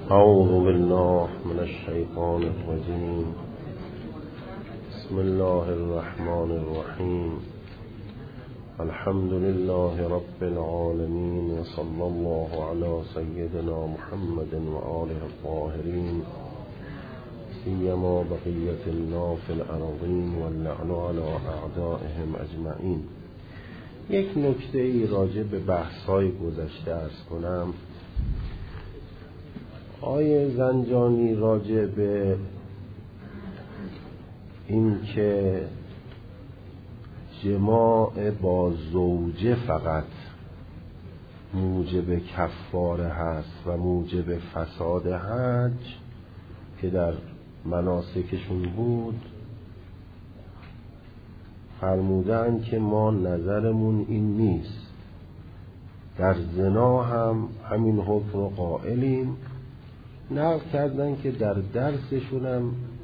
أعوذ بالله من الشيطان الرجيم. بسم الله الرحمن الرحيم. الحمد لله رب العالمين، وصلى الله على سيدنا محمد وآله الطاهرين، سيما بقية الله في الأرضين واللعن على أعدائهم أجمعين. یک نکته ای راجع به بحث‌های گذشته عرض کنم. آیه زنجانی راجع به این که جماع با زوجه فقط موجب کفاره هست و موجب فساد حج که در مناسکشون بود، فرمودن که ما نظرمون این نیست، در زنا هم همین حکم رو قائلیم. نقل کردن که در درسشون هم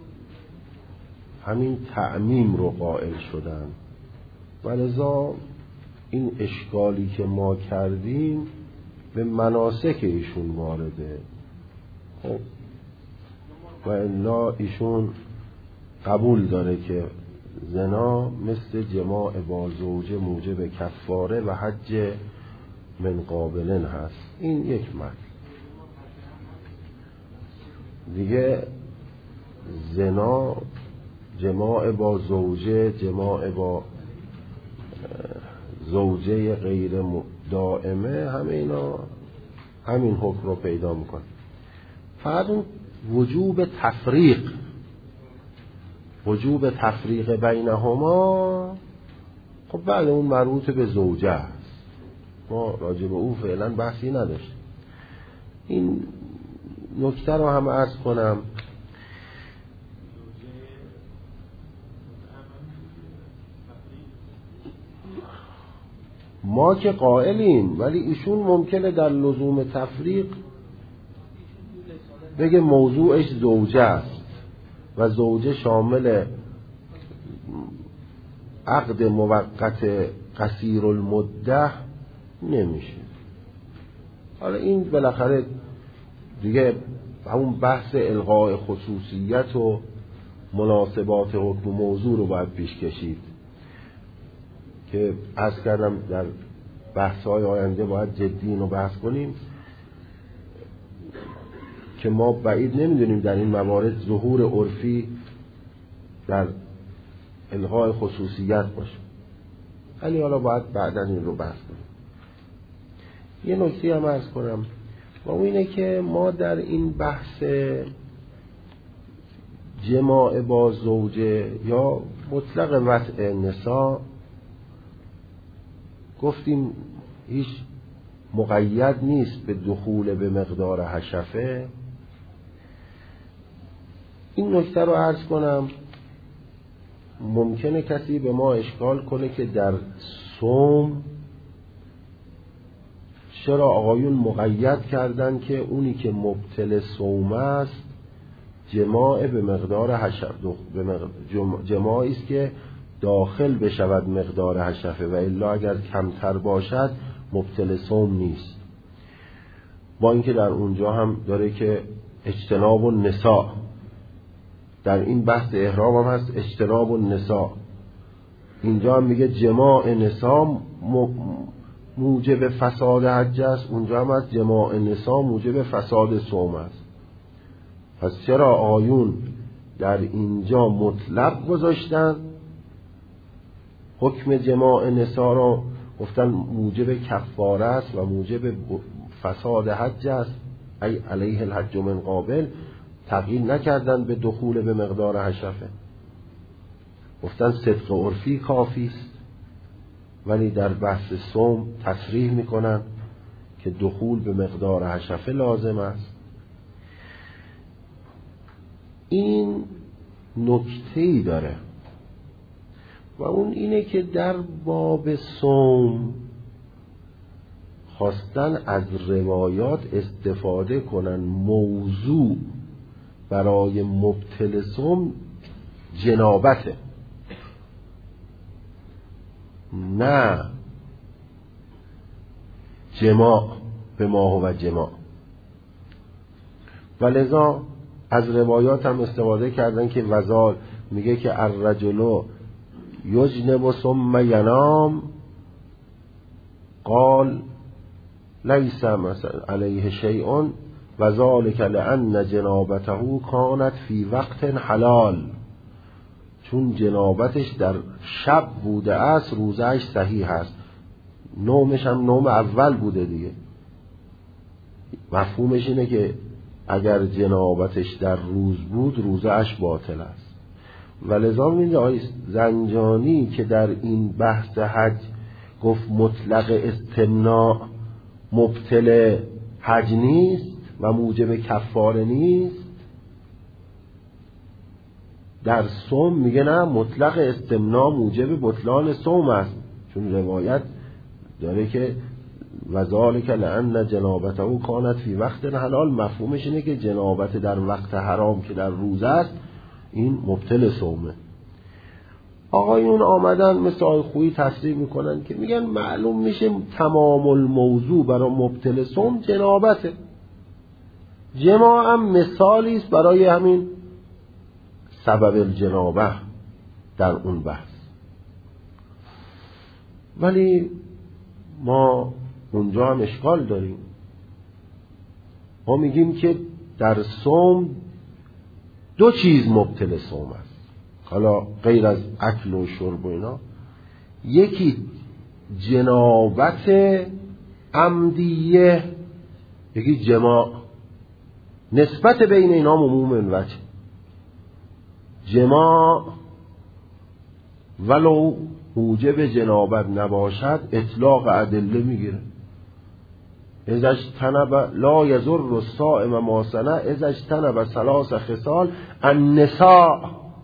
همین تعمیم رو قائل شدن، ولذا این اشکالی که ما کردیم به مناسک ایشون وارده. خب و الا ایشون قبول داره که زنا مثل جماع با زوجه موجب کفاره و حج من قابلن هست. این یک مطلب دیگه. زنا، جماع با زوجه، جماع با زوجه غیر دائمه، همه اینا همین حکم رو پیدا میکنه. فقط اون وجوب تفریق بینهما، خب بعد اون مربوط به زوجه است، ما راجع به او فعلا بحثی نداشتیم. این نکته رو هم عرض کنم. ما که قائلیم، ولی ایشون ممکنه در لزوم تفریق بگه موضوعش زوجه است و زوجه شامل عقد موقت قصیر المده نمیشه. حالا این بالاخره دیگه همون بحث الغاء خصوصیت و مناسبات حکم موضوع رو باید پیش کشید که عرض کردم در بحث‌های آینده باید جدی اینو بحث کنیم که ما بعید نمیدونیم در این موارد ظهور عرفی در الغاء خصوصیت باشه، ولی حالا باید بعداً این رو بحث کنیم. یه نکته هم عرض کنم و اون اینه که ما در این بحث جماع با زوجه یا مطلق وطء نساء گفتیم هیچ مقید نیست به دخول به مقدار حشفه. این نکته رو عرض کنم، ممکنه کسی به ما اشکال کنه که در صوم چرا آقایون مقید کردن که اونی که مبطل صوم است جماع به مقدار حشف، جماعی است که داخل بشود مقدار حشفه و الا اگر کمتر باشد مبطل صوم نیست. با اینکه در اونجا هم داره که اجتناب النساء، در این بحث احرام هم هست اجتناب النساء، اینجا هم میگه جماع نساء موجب فساد حج است، اونجا هم هست جماع نساء موجب فساد صوم است. پس چرا آیون در اینجا مطلق گذاشتن حکم جماع نساء را، گفتن موجب کفاره است و موجب فساد حج است، ای علیه الحج من قابل، تغییر نکردن به دخول به مقدار حشفه، گفتن صدق عرفی کافی است، ولی در بحث صوم تصریح میکنن که دخول به مقدار حشفه لازم است. این نکته‌ای داره و اون اینه که در باب صوم خواستن از روایات استفاده کنن موضوع برای مبطل صوم جنابته، نه جماع به ما و جماع. و لذا از روایات هم استفاده کردن که وزال میگه که الرجل یجنب ثم ینام، قال لیس مثلا علیه شیء و ذلک لأن جنابته کانت فی وقت حلال، چون جنابتش در شب بوده است روزهش صحیح است، نومش هم نوم اول بوده دیگه. مفهومش اینه که اگر جنابتش در روز بود روزهش باطل است. ولذا میگه آقای زنجانی که در این بحث حج گفت مطلق استمناء مبطل حج نیست و موجب کفاره نیست، در صوم میگه نه، مطلق استمناء موجب بطلان صوم است، چون روایت داره که وذالک لأن جنابته کانت فی وقت حلال، مفهومش اینه که جنابت در وقت حرام که در روزه است این مبطل صومه. آقایون آمدن مثل آقای خویی تصریح میکنن که میگن معلوم میشه تمام الموضوع برای مبطل صوم جنابته. جماع هم مثالی است برای همین سبب الجنابه در اون بحث. ولی ما اونجا هم اشکال داریم. ما میگیم که در صوم دو چیز مبطل صوم است، حالا غیر از اکل و شرب و اینا. یکی جنابت عمدیه، یکی جماع. نسبت بین اینا عموم وجه. جماع ولو موجب جنابت نباشد اطلاق ادله میگیره. اذا اجتنب لا یضر الصائم ما صنع اذا اجتنب ثلاث خصال النساء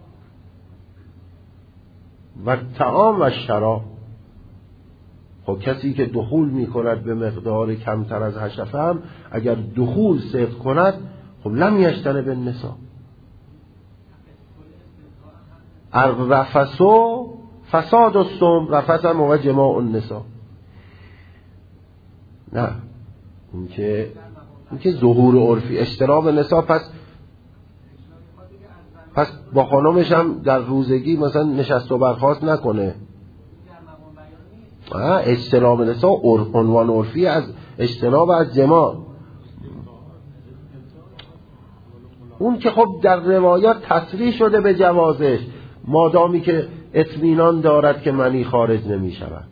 و الطعام و الشراب. خب کسی که دخول میکند به مقدار کمتر از حشفه هم اگر دخول صدق کند خب لم یجتنب النساء. الرفث فساد الصوم، رفث هم موقع جماع النساء. نه این که ظهور عرفی اجتناب نساء، پس با خانمش هم در روزگی مثلا نشست و برخاست نکنه. اجتناب نساء عنوان عرفی از اجتناب از جماع. اون که خب در روایات تصریح شده به جوازش، مادامی که اطمینان دارد که منی خارج نمی شود.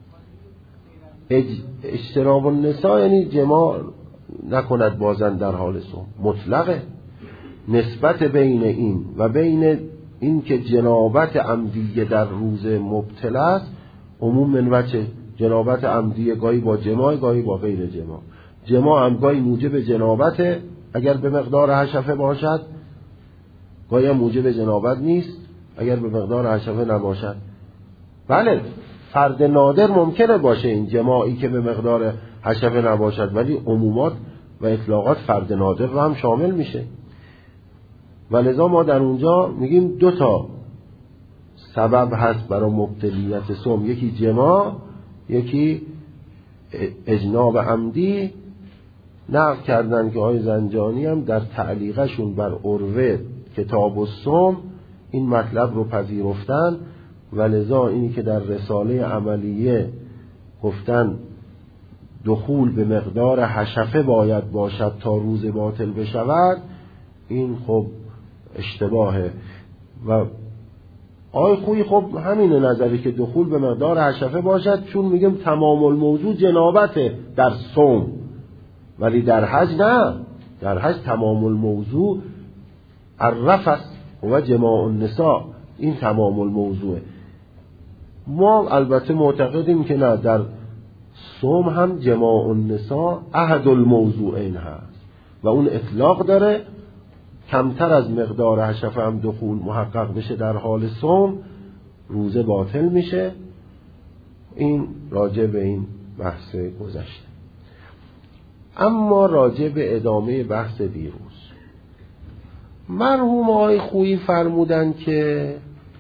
اجتناب النساء یعنی جماع نکند بازن در حال صوم، مطلقه. نسبت بین این و بین این که جنابت عمدیه در روز مبتل است عموم من وجه. جنابت عمدیه گاهی با جماع گاهی با غیر جماع. جماع هم گاهی موجب جنابت اگر به مقدار حشفه باشد، گاهی هم موجب جنابت نیست اگر به مقدار حشفه نباشد. بله فرد نادر ممکنه باشه این جماعی که به مقدار حشفه نباشد، ولی عمومات و اطلاقات فرد نادر رو هم شامل میشه. ولذا ما در اونجا میگیم دو تا سبب هست برای مبتلیت صوم، یکی جماع یکی اجناب عمدی. نقل کردن که آقای زنجانی هم در تعلیقشون بر عروه کتاب الصوم این مطلب رو پذیرفتن. ولذا اینی که در رساله عملیه گفتن دخول به مقدار حشفه باید باشد تا روز باطل بشود، این خب اشتباهه. و آقای خویی خب همین نظری که دخول به مقدار حشفه باشد، چون میگم تمام الموضوع جنابته در صوم، ولی در حج نه. در حج تمام الموضوع الرفث و جماع النساء، این تمام الموضوعه. ما البته معتقدیم که نه، در صوم هم جماع النساء احد الموضوعین هست و اون اطلاق داره. کمتر از مقدار حشفه هم دخول محقق بشه در حال صوم روزه باطل میشه. این راجع به این بحث گذشته. اما راجع به ادامه بحث دیروز، مرحوم آقای خویی فرمودن که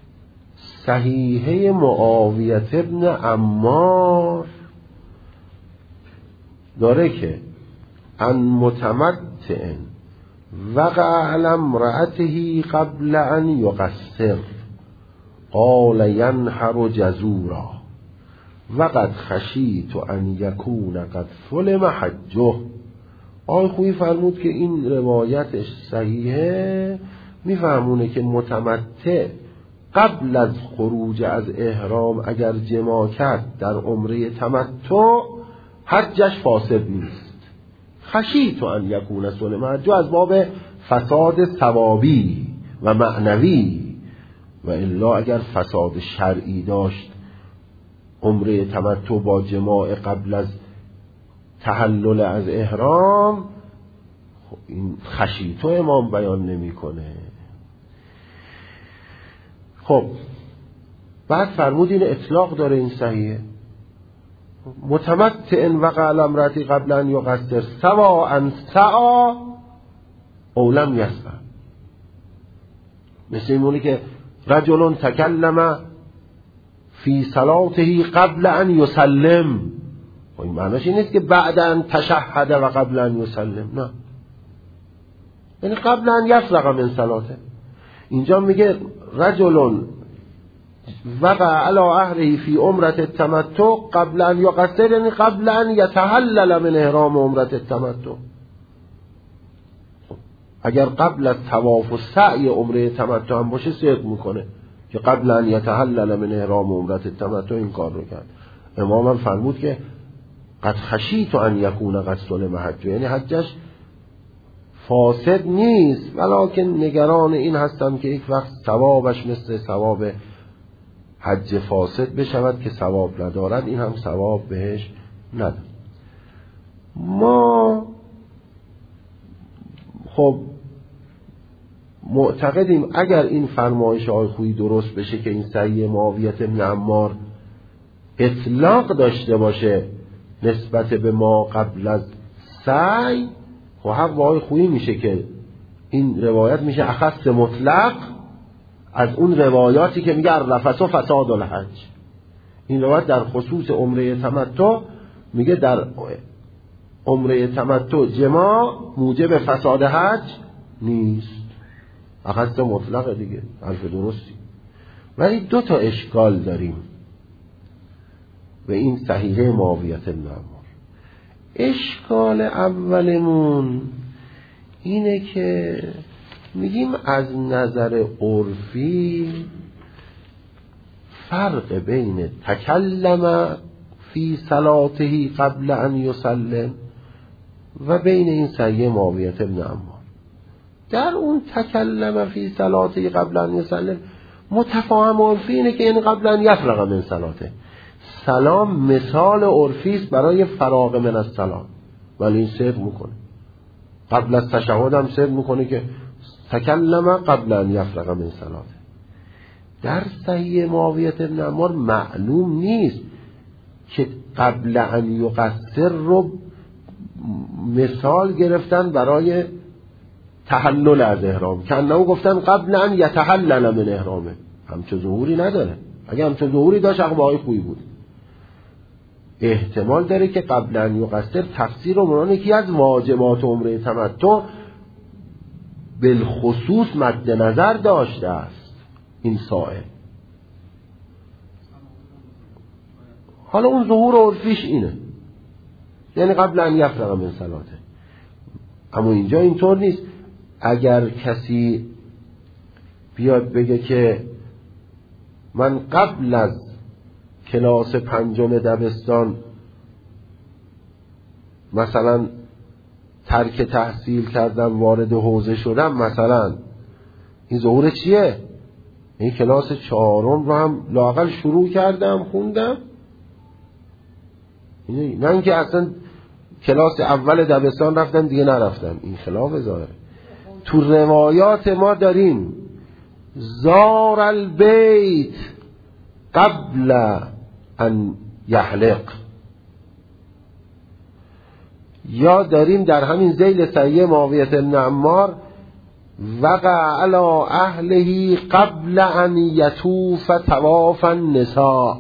صحیحه معاویه ابن عمار داره که ان متمتع وقع علی امرأته قبل ان یقصر قال ینحر جزورا وقد خشیت ان یکون قد ظلم حجه. آقای خویی فرمود که این روایتش صحیحه، میفهمونه که متمتع قبل از خروج از احرام اگر جماع کرد در عمره تمتع حجش فاسد نیست. خشیت ان یکون ظلم حجه از باب فساد ثوابی و معنوی، و الا اگر فساد شرعی داشت عمره تمتع با جماع قبل از تحلل از احرام، خب این خشیتو امام بیان نمیکنه. خب بعد فرمود این اطلاق داره، این صحیحه. متمتع وقع علی امرأته قبل ان یقصر سواء سعی او لم یسع. مثل اینونه که رجل تکلم فی صلاته قبل ان یسلم، این معنیش این نیست که بعد ان تشهد و قبل ان یسلم، نه، یعنی قبل ان یفرغ من صلاته. اینجا میگه رجل وقع علی اهله فی عمره التمتع قبل ان یقصر، یعنی قبل ان یتحلل من احرام عمره التمتع. اگر قبل از طواف و سعی عمره تمتع هم باشه صدق میکنه که قبل ان یتحلل من احرام عمره التمتع این کار رو کرد. امام هم فرمود که قد خشیت ان یکون قد ظلم حجه، یعنی حجش فاسد نیست، ولکن نگران این هستم که یک وقت ثوابش مثل ثواب حج فاسد بشود که ثواب ندارد، این هم ثواب بهش ندارد. ما خب معتقدیم اگر این فرمایش آقای خویی درست بشه که این صحیح معاویه بن عمار اطلاق داشته باشه نسبت به ما قبل از سعی، خب حق آقای خویی میشه که این روایت میشه اخص مطلق از اون روایاتی که میگه الرفث و فساد الحج. این روایت در خصوص عمره تمتع میگه در عمره تمتع جماع موجب فساد حج نیست، اخص مطلق دیگه، حرف درستی. ولی دو تا اشکال داریم و این صحیحه معاویه بن عمار. اشکال اولمون اینه که میگیم از نظر عرفی فرق بین تکلم فی صلاته قبل ان یسلم و بین این صحیح معاویه بن عمار. در اون تکلم فی صلاته قبل ان یسلم متفاهم عرفی اینه که این قبل ان یفرغ من صلاته، سلام مثال عرفی است برای فراغ من السلام، ولی این صدق میکنه. قبل از تشهد هم صدق میکنه که تکلم قبل ان یفرغ من صلاته. در صحیح معاویه بن عمار معلوم نیست که قبل ان یقصر رو مثال گرفتن برای تحلل از احرام، که انه گفتن قبل ان یتحلل من احرامه، همچه ظهوری نداره. اگه همچه ظهوری داشت حق با آقای خویی بود. احتمال داره که قبل ان یقصر تفسیر عمران یکی از واجبات عمره تمتع بالخصوص مد نظر داشته است این سائل. حالا اون ظهور عرفیش اینه، یعنی قبل ان یفرغ من صلاته. اما اینجا اینطور نیست. اگر کسی بیاد بگه که من قبل از کلاس 5 دبستان مثلا ترک تحصیل کردم وارد حوزه شدم، مثلا این ظهور چیه؟ این کلاس 4 رو هم لااقل شروع کردم خوندم، نه اینکه اصلا کلاس اول دبستان رفتم دیگه نرفتم. این خلاف ظاهره. تو روایات ما داریم زار البیت قبل ان یحلق، یا داریم در همین ذیل صحیح معاویه بن عمار وقع علی اهله قبل ان یطوف طواف النساء.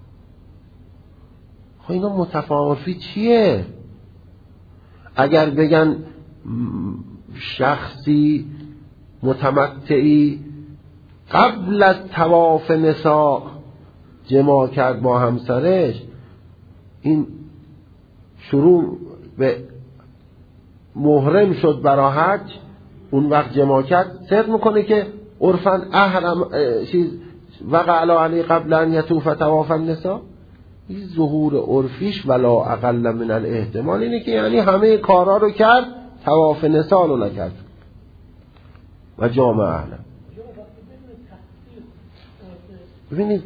خب اینا متفاوتی چیه؟ اگر بگن شخصی متمتعی قبل از طواف نساء جماع کرد با همسرش، این شروع به محرم شد برای حج، اون وقت جماع کرد، صدق میکنه که عرفاً احرم وقع علی قبل ان یطوف طواف النساء. این ظهور عرفیش ولا اقل من الاحتمال اینه که یعنی همه کارا رو کرد، طواف نساء رو نکرد و جامع اهلا. ببینید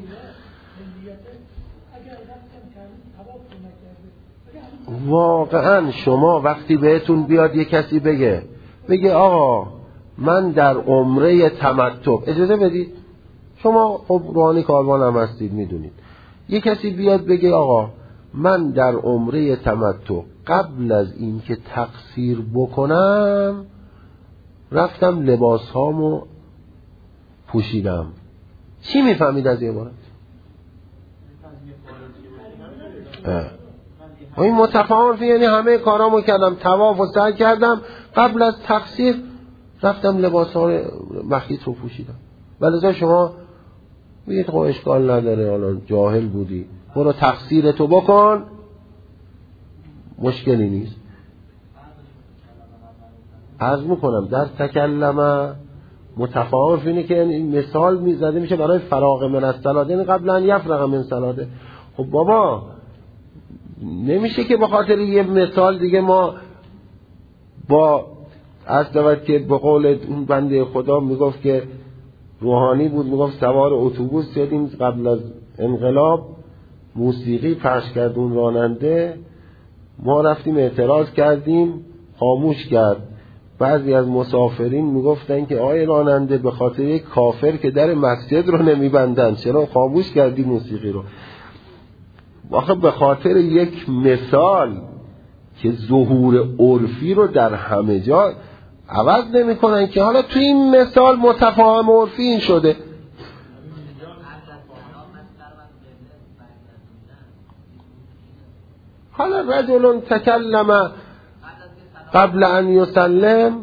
واقعا شما وقتی بهتون بیاد یه کسی بگه آقا من در عمره تمتع، اجازه بدید شما خب روحانی کاروان هم هستید میدونید، یه کسی بیاد بگه آقا من در عمره تمتع قبل از این که تقصیر بکنم رفتم لباس هامو پوشیدم، چی میفهمید از این عبارت؟ این متفاهم یعنی همه کارامو کردم، طواف و سعی کردم، قبل از تقصیر رفتم لباس ها مخیط رو پوشیدم. ولذا شما بگید خب اشکال نداره، حالا جاهل بودی برو تقصیرتو بکن، مشکلی نیست. عرض میکنم در تکلمه متفاوت اینه که این مثال میزده میشه برای فراغ من از صلاته، یعنی قبل ان یفرغ من صلاته. خب بابا نمیشه که به خاطر یه مثال دیگه ما با اصلا که به قول اون بنده خدا میگفت که روحانی بود، میگفت سوار اتوبوس شدیم قبل از انقلاب، موسیقی پخش کرد اون راننده، ما رفتیم اعتراض کردیم خاموش کرد. بعضی از مسافرین میگفتن که آقای راننده به خاطر یک کافر که در مسجد رو نمیبندن چرا خاموش کردی موسیقی رو؟ واقعا به خاطر یک مثال که ظهور عرفی رو در همه جا عوض نمی کنن که حالا تو این مثال متفاهم عرفی این شده. حالا رجل تکلم قبل ان یسلم،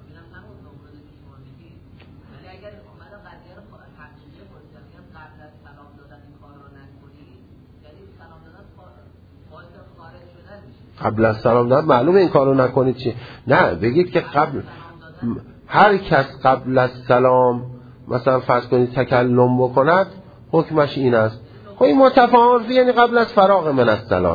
قبل از سلام دادن معلومه این کارو نکنید چی؟ نه بگید که قبل هر کس قبل از سلام مثلا فرض کنید تکلم بکند حکمش این است. خب این متفاهم یعنی قبل از فراغ من از سلام.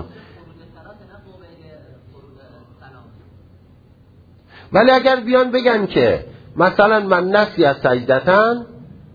ولی اگر بیان بگن که مثلا من نسی از سجدتن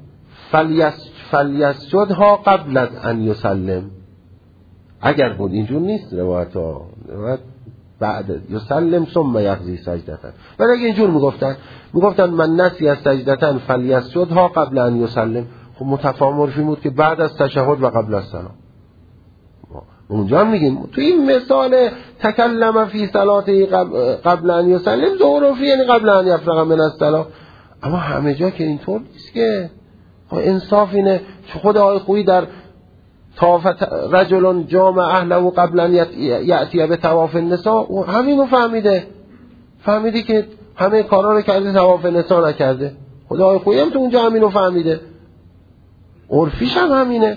فلیسجدها قبل از ان یسلم، اگر بود اینجور نیست روایت ها، بعد یسلم ثم یقضی سجدتن، ولی اگر اینجور میگفتن من نسی از سجدتن فلیسجدها قبل ان یسلم، خب متفاهم عرفی بود که بعد از تشهد و قبل از سلام. اونجا هم میگیم تو این مثال تکلم فی صلاته قبل ان یسلم ظهور عرفی یعنی قبل ان یفرغ من الصلاه، اما همه جا که اینطور نیست که. انصاف اینه که خود آقای خویی در طواف رجل جامع اهله قبل ان یأتی به طواف النساء همینو فهمیده که همه کارا رو کرده طواف نساء نکرده. خود آقای خویی هم تو اونجا همینو فهمیده، عرفیش هم همینه.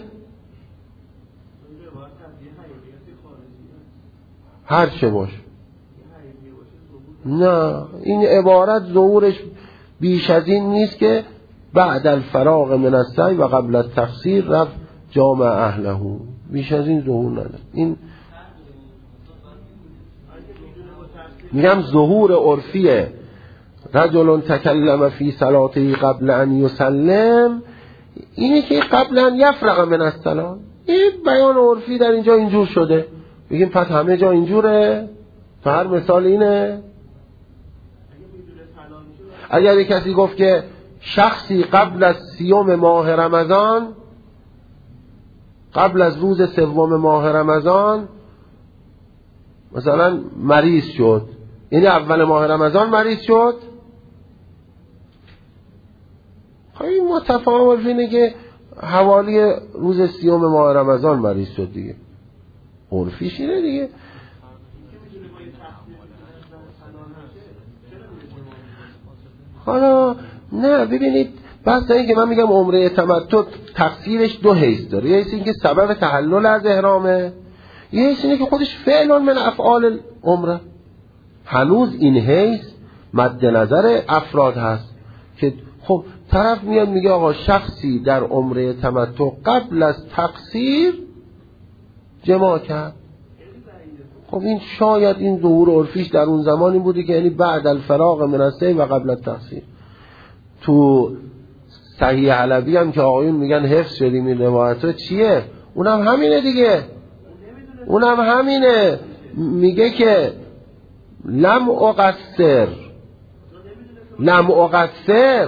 هر چه باش نه، این عبارت ظهورش بیش از این نیست که بعد الفراغ من السعی و قبل التقصیر رفت جامع اهله، بیش از این ظهور نداره. این میگم ظهور عرفیه رجل تکلم فی صلاته قبل ان یسلم اینه که قبل ان یفرغ من الصلاه. این بیان عرفی در اینجا اینجور شده، بگیم پس همه جا اینجوره، تو هر مثال اینه. اگر یک کسی گفت که شخصی قبل از 30 ماه رمضان، قبل از روز 3 ماه رمضان مثلا مریض شد، یعنی اول ماه رمضان مریض شد، خیلی متفاوت اینه که حوالی روز 30 ماه رمضان مریض شد دیگه، عرفیش اینه دیگه. حالا نه ببینید بس این که من میگم عمره تمتع تقصیرش دو حیث داره. یه حیث این که سبب تحلل از احرامه، یه حیث اینه که خودش فعل من افعال عمره. هنوز این حیث مد نظر افراد هست که خب طرف میاد میگه آقا شخصی در عمره تمتع قبل از تقصیر جماع کرد. خب این شاید این ظهور عرفیش در اون زمانی بوده که یعنی بعد الفراغ من الصید و قبل التقصیر. تو صحیح علوی هم که آقایون میگن حفظ شدیم این روایت رو چیه؟ اونم همینه دیگه، اونم همینه، میگه که لم اقصر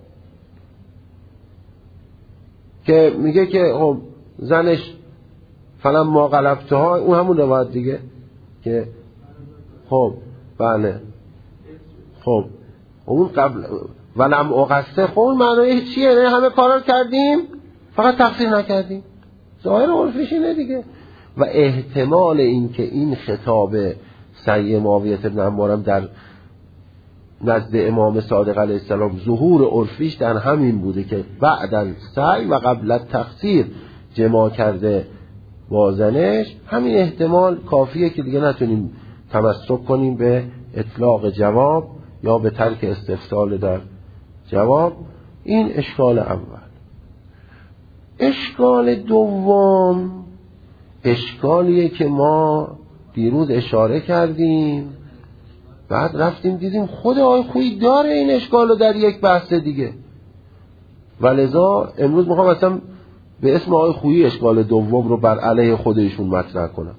که میگه که خب زنش فلان ما غلبتها، اون همون روایت دیگه که خب بله خب اون قبل ولم اقصر، خب اون معنی چیه؟ نه همه کارا کردیم فقط تقصیر نکردیم. ظاهر عرفش اینه دیگه. و احتمال این که این خطاب سعی معاویه بن عمار در نزد امام صادق علیه السلام ظهور عرفیش در همین بوده که بعد از سعی و قبل از تقصیر جماع کرده با زنش، همین احتمال کافیه که دیگه نتونیم تمسک کنیم به اطلاق جواب یا به ترک استفسال در جواب. این اشکال اول. اشکال دوم اشکالیه که ما دیروز اشاره کردیم، بعد رفتیم دیدیم خود آقای خویی داره این اشکالو در یک بحث دیگه، ولذا امروز میخوام اصلا به اسم آقای خویی اشکال دوم رو بر علیه خودشون مطرح کنم.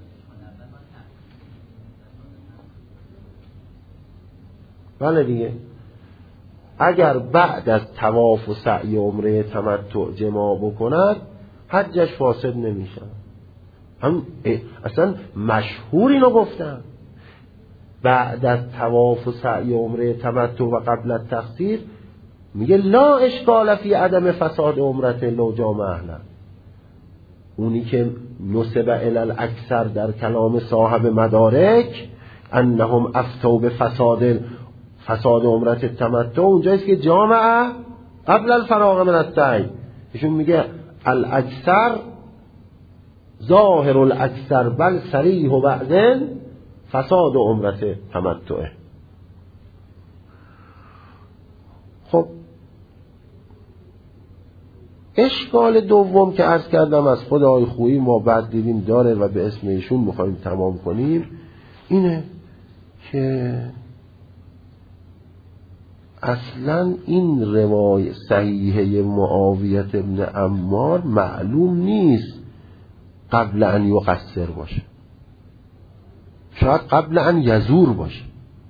بله دیگه، اگر بعد از طواف و سعی عمره تمتع جماع بکند حجش فاسد نمیشه. هم اصلا مشهور اینو گفتن، بعد از طواف و سعی عمره تمتع و قبل التقصیر میگه لا اشکال فی عدم فساد عمرت لو جامع اهلا. اونی که نسب الی الاکثر در کلام صاحب مدارک انهم افتوا به فساد عمرت تمتع، اونجاییست که جامع قبل الفراغ من السعی. ایشون میگه الاکثر ظاهر الاکثر بل صریح و بعضن فساد عمرت تمتعه. خب اشکال دوم که عرض کردم از خود آقای خویی ما بعد دیدیم داره و به اسم ایشون میخوایم تمام کنیم، اینه که اصلا این روایت صحیحه معاویه بن عمار معلوم نیست قبل ان یقصر باشه، شاید قبل ان یزور باشه.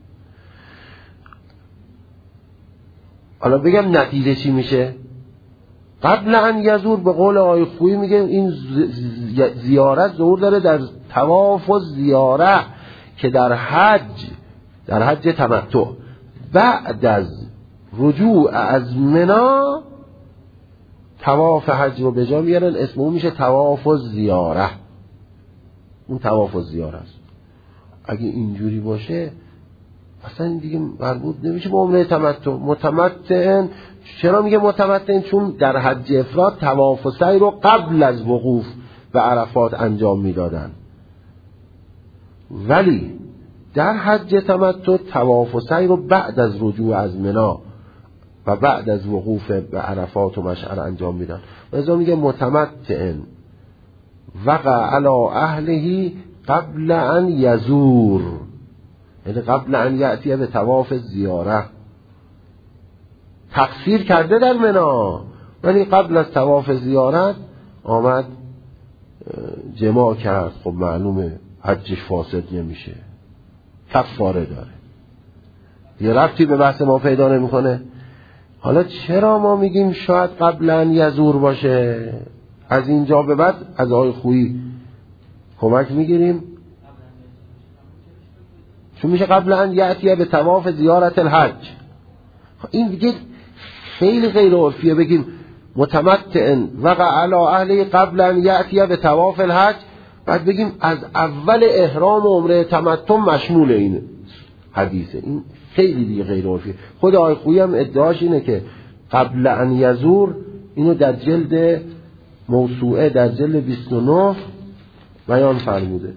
حالا بگم نتیجه چی میشه؟ قبل ان یزور به قول آقای خویی میگه این زیارت ظهور داره در طواف و زیاره که در حج تمتع. بعد از رجوع از منا طواف حج رو به جا میارن، اسم اون میشه طواف و زیاره. اون طواف و زیاره است. اگه اینجوری باشه اصلا دیگه مربوط نمیشه به عمره تمتع. متمتعن چرا میگه متمتعن؟ چون در حج افراد طواف و سعی رو قبل از وقوف به عرفات انجام میدادن، ولی در حج تمتع طواف و سعی رو بعد از رجوع از منا و بعد از وقوف به عرفات و مشعر انجام میدن. لذا میگه متمتعن وقع علی اهله قبل ان یزور، یعنی قبل ان یأتی به طواف زیاره. تقصیر کرده در منا ولی قبل از طواف زیارت آمد جماع کرد. خب معلومه حجش فاسد نمیشه، کفاره داره، یه ربطی به بحث ما پیدا نمیکنه. حالا چرا ما میگیم شاید قبل ان یزور باشه؟ از اینجا به بعد از آقای خویی کمک میگیریم، چون میشه قبل ان یأتی به طواف زیارت الحج. این دیگه خیلی غیر عرفیه بگیم متمتعن وقع علی اهله قبل ان یأتی به طواف الحج، بعد بگیم از اول احرام عمره تمتع مشمول این حدیثه. این خیلی دیگه غیر عرفی. خود آقای خویی هم ادعاش اینه که قبل ان یزور اینو در جلد موسوعه در جلد 29 بیان فرموده.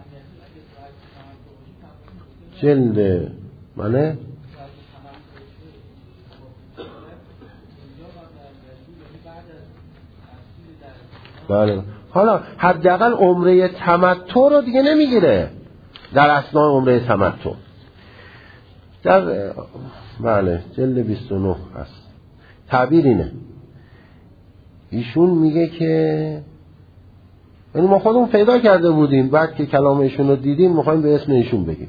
جلد منه بله. حالا حداقل عمره تمتع رو دیگه نمیگیره در اثناء عمره تمتع. در بله جلد 29 هست. تعبیر اینه، ایشون میگه که یعنی ما خودمون پیدا کرده بودیم، بعد که کلام ایشون رو دیدیم میخوایم به اسم ایشون بگیم.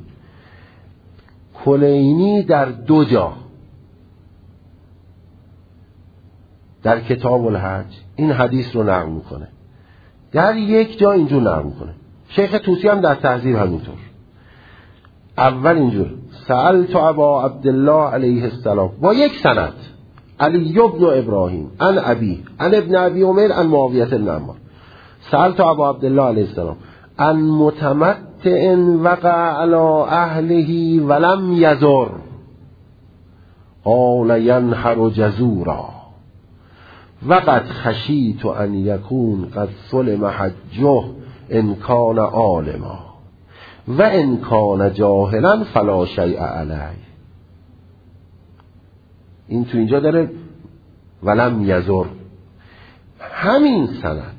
کلینی در 2 جا در کتاب الحج این حدیث رو نقل میکنه، در 1 جا اینجور نقل میکنه. شیخ طوسی هم در تهذیب همینطور. اول اینجور سألت ابا عبدالله علیه السلام با 1 سند، علی بن ابراهیم عن ابی عن ابن ابی عمر عن معاویه بن عمار، سألت ابا عبدالله علیه السلام عن متمتع وقع على اهله ولم یزر قال ینحر جزورا وقد خشیت ان یکون قد سلم حجه ان کان عالما و ان کان جاهلا فلا شیء علیه. این تو اینجا داره ولم یزر. همین سند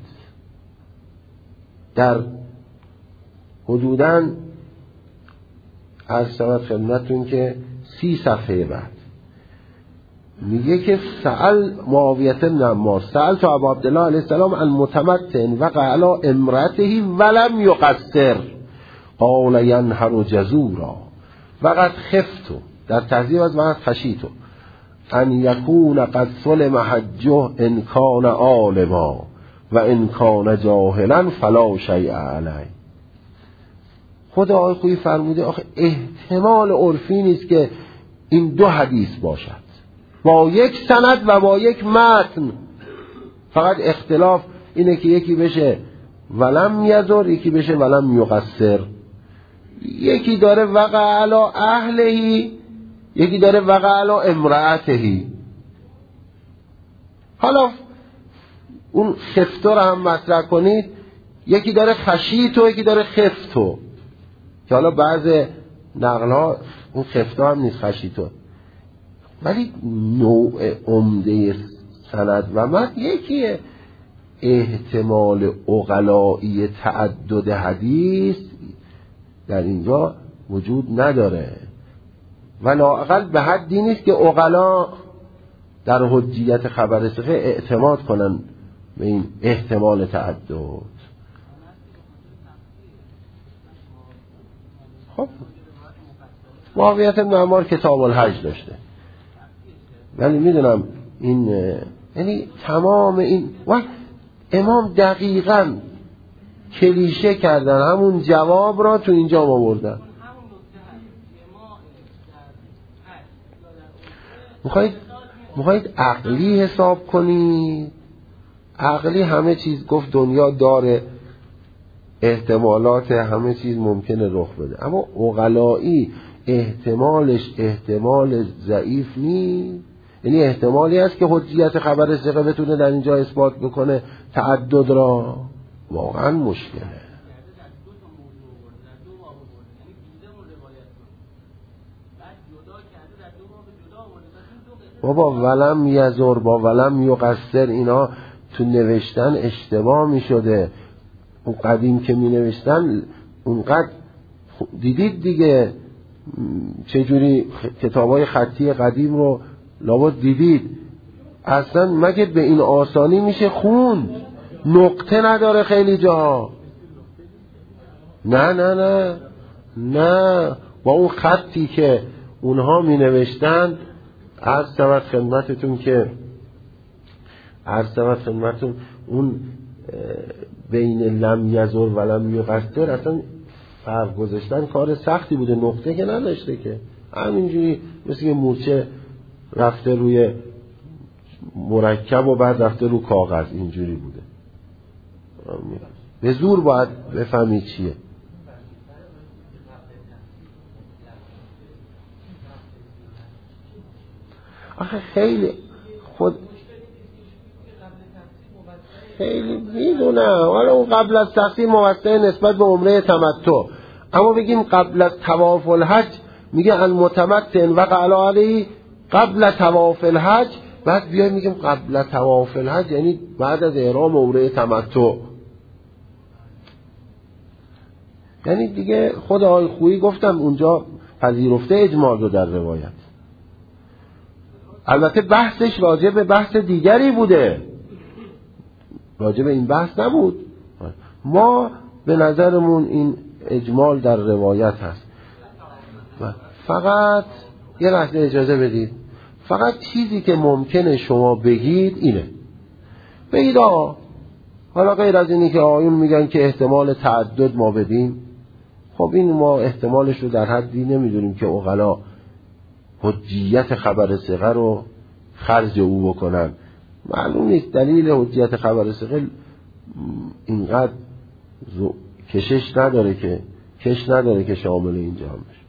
در حدوداً عرض شود خدمتتون که 30 صفحه بعد میگه که سأل معاویه بن عمار سألت ابا عبدالله علیه السلام عن متمتع وقع علی امرأته ولم یقصر قال ینحر جزورا وقد خفت در تهذیب از وقد خشیت ان یکون قد سلم حجه ان کان عالما و ان کان جاهلا فلا شیء علیه. خود آقای خویی فرموده آخه احتمال عرفی نیست که این 2 حدیث باشد با 1 سند و با 1 متن، فقط اختلاف اینه که یکی بشه ولم یزر یکی بشه ولم یقصر، یکی داره وقع علی اهلهی یکی داره وقع علی امرأتهی. حالا اون خفتو رو هم مطرح کنید، یکی داره خشیتو یکی داره خفتو، که حالا بعض نقل‌ها اون خفتو هم نیست خشیتو، ولی نوع عمده سند و متن یکیه. احتمال عقلایی تعدد حدیث در اینجا وجود نداره و لااقل به حدی نیست که عقلا در حجیت خبر ثقه اعتماد کنن به این احتمال تعدد. خب معاویه بن عمار کتاب الحج داشته، ولی میدونم این یعنی تمام این و امام دقیقاً کلیشه کردن همون جواب را تو اینجا آوردن. میخواید عقلی حساب کنید؟ عقلی همه چیز گفت دنیا داره احتمالات همه چیز ممکنه رخ بده، اما عقلایی احتمالش احتمال ضعیف نیست، یعنی احتمالی است که حجیت خبر ثقه بتونه در اینجا اثبات بکنه تعدد را. واقعا مشکله. بابا ولم یزر با ولم یقصر اینا تو نوشتن اشتباه می شده. اون قدیم که می نوشتن اونقدر دیدید دیگه چجوری کتابای خطی قدیم رو لابد دیدید، اصلا مگه به این آسانی میشه خون؟ نقطه نداره خیلی جا. نه با اون خطی که اونها می نوشتن عرض شود خدمتتون اون بین لم یزر و لم یقصر اصلا فرق گذاشتن کار سختی بوده، نقطه که نداشته که همینجوری مثل که مورچه رفته روی مرکب و بعد رفته رو کاغذ اینجوری بوده. به زور باید بفهمی چیه. آخه خیلی خود خیلی میدونم حالا اون قبل از تقسیم موسع نسبت به عمره تمتع، اما بگیم قبل از طواف الحج میگه المتمتع وقع علیه قبل طواف الحج، بعد بیایم میگیم قبل طواف الحج یعنی بعد از احرام عمره تمتع. یعنی دیگه خود آقای خویی گفتم اونجا پذیرفته اجمال رو در روایت. البته بحثش راجع به بحث دیگری بوده، راجع به این بحث نبود. ما به نظرمون این اجمال در روایت هست. فقط یه لحظه اجازه بدید، فقط چیزی که ممکنه شما بگید اینه، بگید حالا غیر از اینی که آیون میگن که احتمال تعدد ما بدیم، خب این ما احتمالش رو در حدی نمیدونیم که عقلا حجیت خبر ثقه رو خرج او بکنن. معلوم نیست دلیل حجیت خبر ثقه اینقدر کش نداره که شامل اینجا بشه.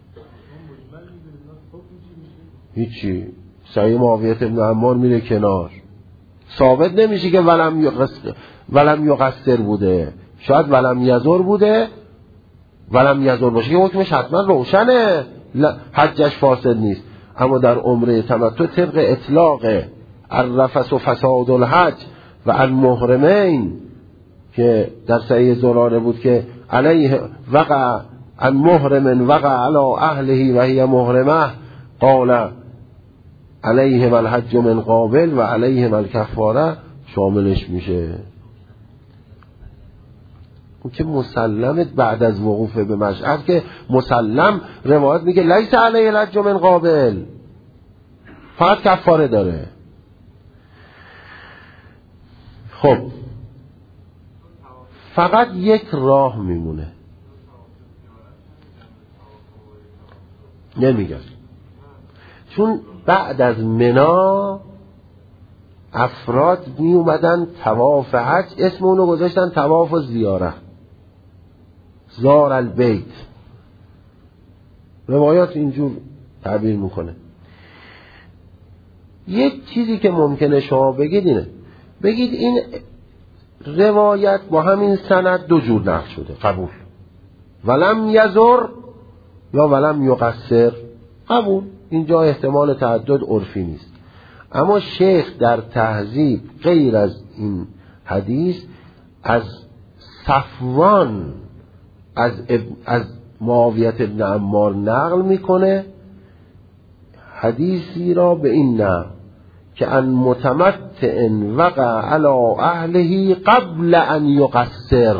هیچی. سعی معاویه بن عمار میره کنار، ثابت نمیشه که ولم یقصر بوده، شاید ولم یزر بوده، ولم یزر باشه که حکمش حتما روشنه، حجش فاسد نیست. اما در عمره تمتع طبق اطلاق الرفث و فساد الحج و المحرمین که در صحیح زراره بود که علیه وقع المحرم وقع علی اهله و هی محرمه قال علیه و الحج من قابل و علیه و الکفاره شاملش میشه. اون که مسلمت بعد از وقوف به مشعر که مسلم روایت میگه لیس علیه الحج من قابل، فقط کفاره داره. خب فقط یک راه میمونه، نمیگم چون بعد از منا افراد می اومدن طواف حج، اسم اونو گذاشتن طواف و زیاره، زار البیت، روایات اینجور تعبیر میکنه. یک چیزی که ممکنه شما بگید اینه، بگید این روایت با همین سند دو جور نقل شده، قبول، ولم یزر یا ولم یقصر، قبول، اینجا احتمال تعدد عرفی نیست. اما شیخ در تهذیب غیر از این حدیث از صفوان از معاویه بن عمار نقل میکنه حدیثی را به این نه که ان متمتع وقع علی اهله قبل ان یقصر.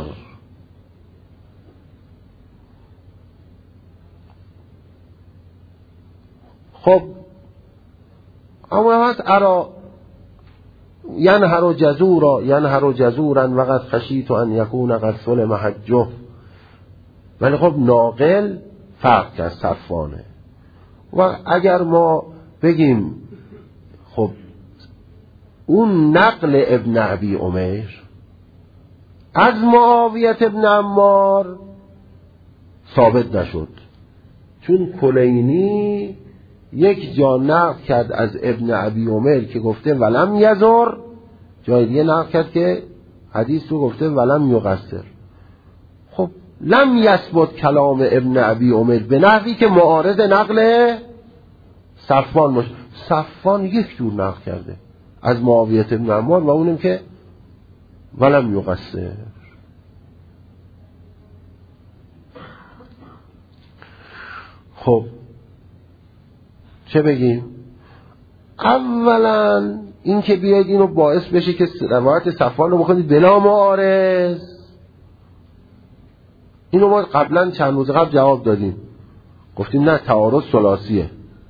خب اما هست ارا ینهر جزورا وقد خشیت ان یکون قد سلم حجه، ولی خب ناقل فرق کرد، صفوانه. و اگر ما بگیم خب اون نقل ابن ابی عمیر از معاویه ابن عمار ثابت نشد، چون کلینی یک جا نقل کرد از ابن ابی عمیر که گفته ولم یزر، جای دیگه نقل کرد که حدیث رو گفته ولم یقصر. خب لم یثبت کلام ابن ابی عمیر به نحوی که معارض نقل صفوان باشه. صفوان یک جور نقل کرده از معاویه ابن عمار و اونم که ولم یقصر. خب چه بگیم؟ اولا این که بیاید اینو باعث بشه که روایت صفوان رو بخونید بلا معارض، اینو ما قبلا چند روز قبل جواب دادیم، گفتیم نه تعارض ثلاثیه.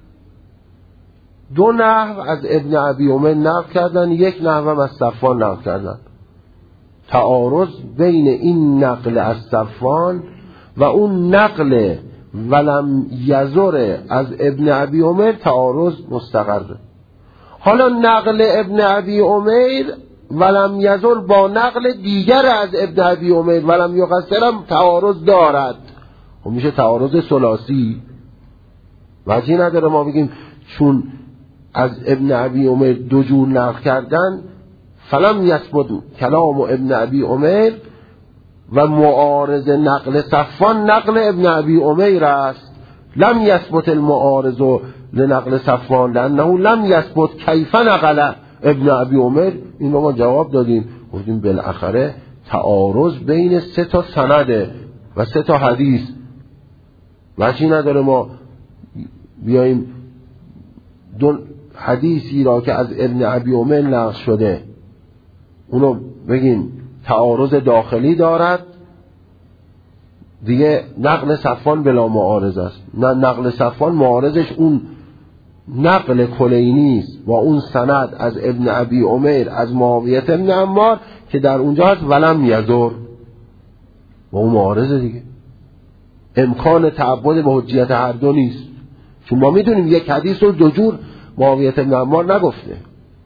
دو نحو از ابن ابی عمر نقل کردن، یک نحو هم از صفوان نقل کردن. تعارض بین این نقل از صفوان و اون نقل ولم یزر از ابن ابی عمر تعارض مستقره. حالا نقل ابن ابی عمر ولم یزر با نقل دیگر از ابن ابی عمر ولم یقصر هم تعارض دارد و میشه تعارض ثلاثی. وجهی نداره ما بگیم چون از ابن ابی عمر دو جور نقل کردن، فلم یثبت کلام ابن ابی عمر و معارض نقل صفوان نقل ابن ابی عمر است. لم یثبت المعارض لنقل صفوان لانه لم یثبت کیف نقل ابن ابی عمر. این ما جواب دادیم، گفتیم بالاخره تعارض بین 3 تا سند و 3 تا حدیث وجهی نداره ما بیاییم دو حدیثی را که از ابن ابی عمر نقل شده اونو بگیم تعارض داخلی دارد دیگه، نقل صفوان بلا معارض است. نه، نقل صفوان معارضش اون نقل کلینی است با اون سند از ابن ابی عمر از معاویه بن عمار که در اونجا هست ولم یزر، با اون معارضه دیگه. امکان تعبد به حجیت هر دو نیست، چون ما میدونیم یک حدیث رو دو جور معاویه بن عمار نگفته.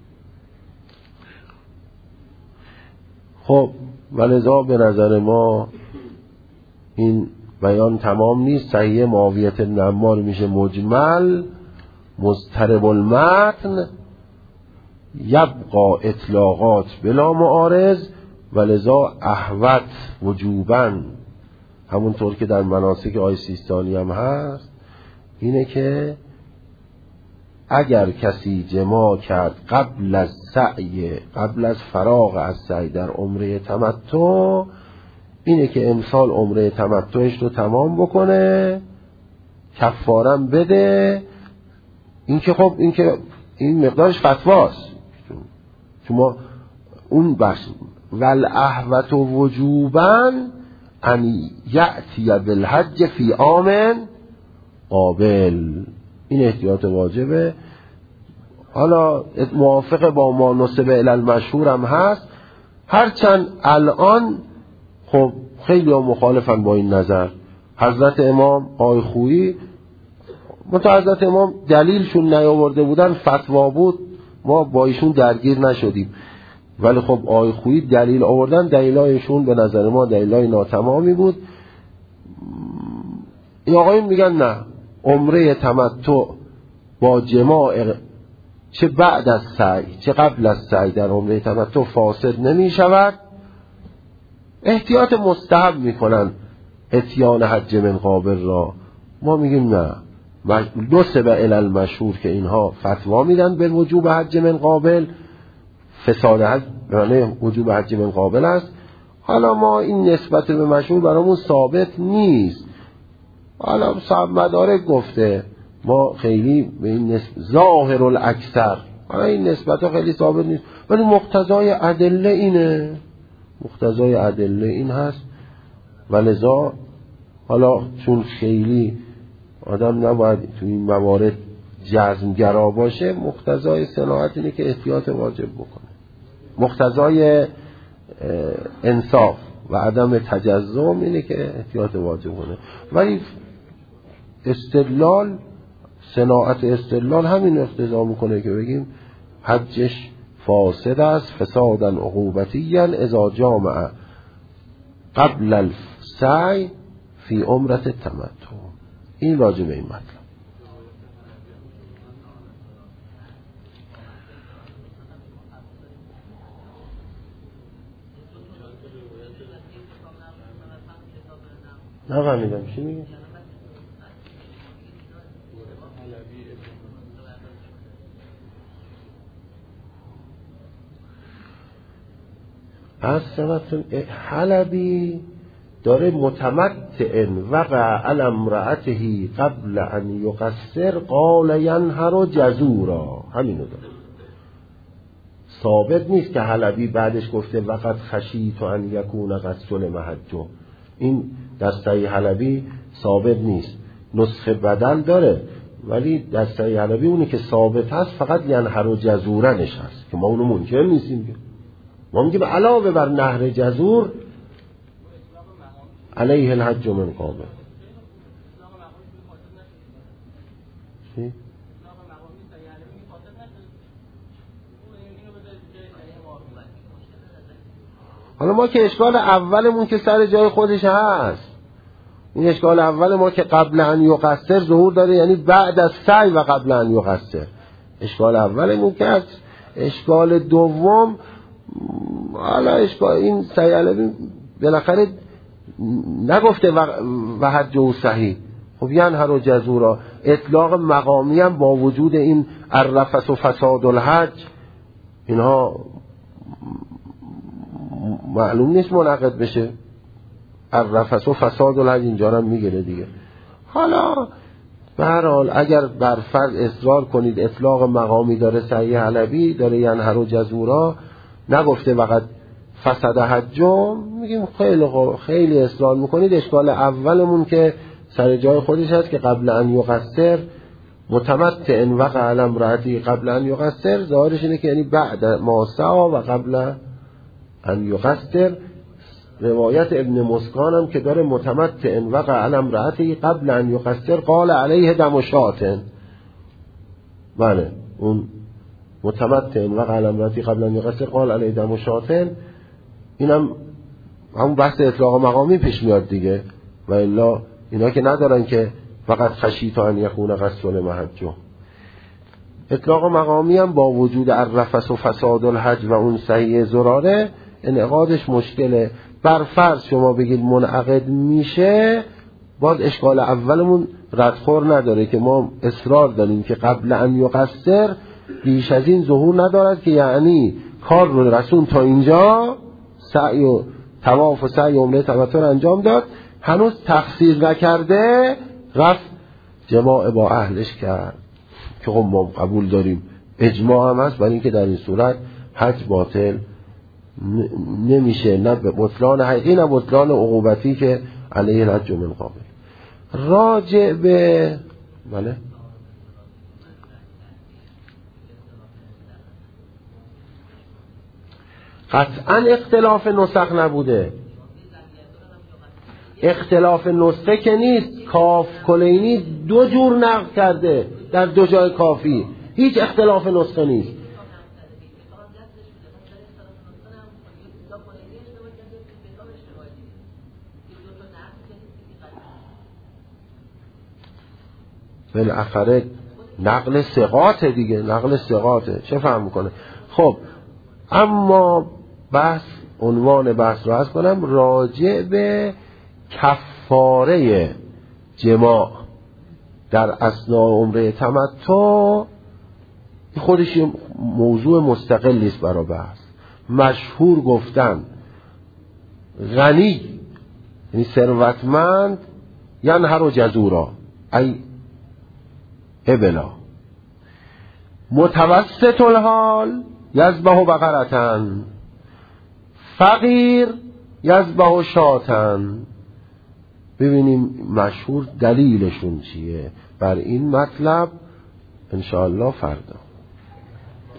خب ولذا به نظر ما این بیان تمام نیست. صحیح معاویه بن عمار میشه مجمل مضطرب المتن یبقى اطلاقات بلا معارض، ولذا احوط وجوباً همونطور که در مناسک آیه سیستانی هم هست اینه که اگر کسی جماع کرد قبل از سعی، قبل از فراغ از سعی در عمره تمتع، اینه که امسال عمره تمتعش رو تمام بکنه، کفارم بده. این که خب این مقدارش فتواست، چون ما اون بخش والاحوط وجوباً ان یأتی بالحج فی عام قابل، این احتیاط واجبه. حالا موافق با ما نسبه الی المشهور هم هست، هرچند الان خب خیلی ها مخالفن با این نظر. حضرت امام آقای خویی حضرت امام دلیلشون نیاورده بودن، فتوا بود، ما با ایشون درگیر نشدیم. ولی خب آقای خویی دلیل آوردن، دلیلایشون به نظر ما دلیلای ناتمامی بود. این آقایون میگن نه، عمره تمتع با جماع چه بعد از سعی چه قبل از سعی در عمره تمتع فاسد نمی شود. احتیاط مستحب میکنن اتیان حج من قابل را. ما میگیم نه، نسبه الی المشهور که اینها فتوا میدن به وجوب حج من قابل، فساد حج یعنی وجوب حج من قابل است. حالا ما این نسبت به مشهور برامون ثابت نیست، حالا صاحب مدارک گفته، ما خیلی به این نسبت ظاهر الاکثر، حالا این نسبت ها خیلی ثابت نیست، ولی مقتضای ادله اینه، مقتضای ادله این هست. ولذا حالا چون خیلی آدم نباید تو این موارد جزمگرا باشه، مقتضای صناعت اینه که احتیاط واجب بکنه، مقتضای انصاف و عدم تجزم اینه که احتیاط واجب کنه. ولی استدلال، صناعت استدلال همین اقتضا میکنه که بگیم حجش فاسد است، فسادا عقوبتیا اذا جامع قبل السعی فی عمرة التمتع. این راجع به این مطلب. نفهمیدم چی میگی؟ از سنتون حلبی داره متمتع وقع علی امرأته قبل ان یقصر قال ینهر جزورا، همینو داره. ثابت نیست که حلبی بعدش گفته وقت خشیت ان یکون قصر محجو، این در صحیح حلبی ثابت نیست. نسخه بدل داره ولی در صحیح حلبی اونی که ثابت هست فقط ینهر جزورنش هست که ما اونو منکر نیستیم. ما میگیم علاوه بر نهر جزور علیه الحج من قابل. چی؟ حالا ما که اشکال اولمون که سر جای خودش هست، این اشکال اول ما که قبل ان یقصر ظهور داره، یعنی بعد از سعی و قبل ان یقصر. اشکال اولمون کرد. اشکال دوم، حالا اشکال این سعی علوی بالاخره نگفته وحج صحیح. خب ینهر و جزورا اطلاق مقامی هم با وجود این الرفث و فساد الحج اینها معلوم نیست منعقد بشه. الرفث و فساد الحج اینجا هم میگیره دیگه. حالا به هر حال اگر بر فرض اصرار کنید اطلاق مقامی داره صحیح علوی داره ینهر و جزورا، نگفته فقط فسد حجم، میگیم خیلی اصرار میکنید. اشکال اولمون که سر جای خودش هست که قبل ان یقصر متمتع وقع علی امرأتی قبل ان یقصر، ظاهرش اینه که یعنی بعد ما سعی و قبل ان یقصر. روایت ابن مسکان هم که داره متمتع وقع علی امرأتی قبل ان یقصر قال علیه دم شاة. بله اون متمتع وقع علی امرأتی قبل ان یقصر قال علیه دم شاة، اینم همون بحث اطلاق مقامی پیش میاد دیگه. و الا اینا که ندارن که فقط خشیت ان یکون غسل محجه. اطلاق مقامی هم با وجود الرفث و فساد الحج و اون صحیح زراره انعقادش مشکله. بر فرض شما بگید منعقد میشه، باز اشکال اولمون ردخور نداره که ما اصرار داریم که قبل ان یقصر بیش از این ظهور ندارد، که یعنی کار رو رسول تا اینجا سعی و طواف و سعی عمره تمتع انجام داد، هنوز تقصیر نکرده، رفت جماع با اهلش کرد که خب ما قبول داریم اجماع هم هست برای اینکه در این صورت حج باطل نمیشه، نه به بطلان حقیقی نه بطلان عقوبتی که علیه الحج من قابل. راجع به بله قطعا اختلاف نسخ نبوده، اختلاف نسخه که نیست. کاف کلینی دو جور نقل کرده در دو جای کافی، هیچ اختلاف نسخه نیست. بالاخره نقل ثقات دیگه، نقل ثقاته، چه فهم میکنه. خب اما بحث، عنوان بحث رو عرض کنم، راجع به کفاره جماع در اثناء عمره تمتع، خودش موضوع مستقلی است برای بحث. مشهور گفتن غنی یعنی ثروتمند ینهر و جزورا ای ابلا، متوسط الحال یذبح بقرتن، فقیر یذبح شاتن. ببینیم مشهور دلیلشون چیه بر این مطلب انشاءالله فردا.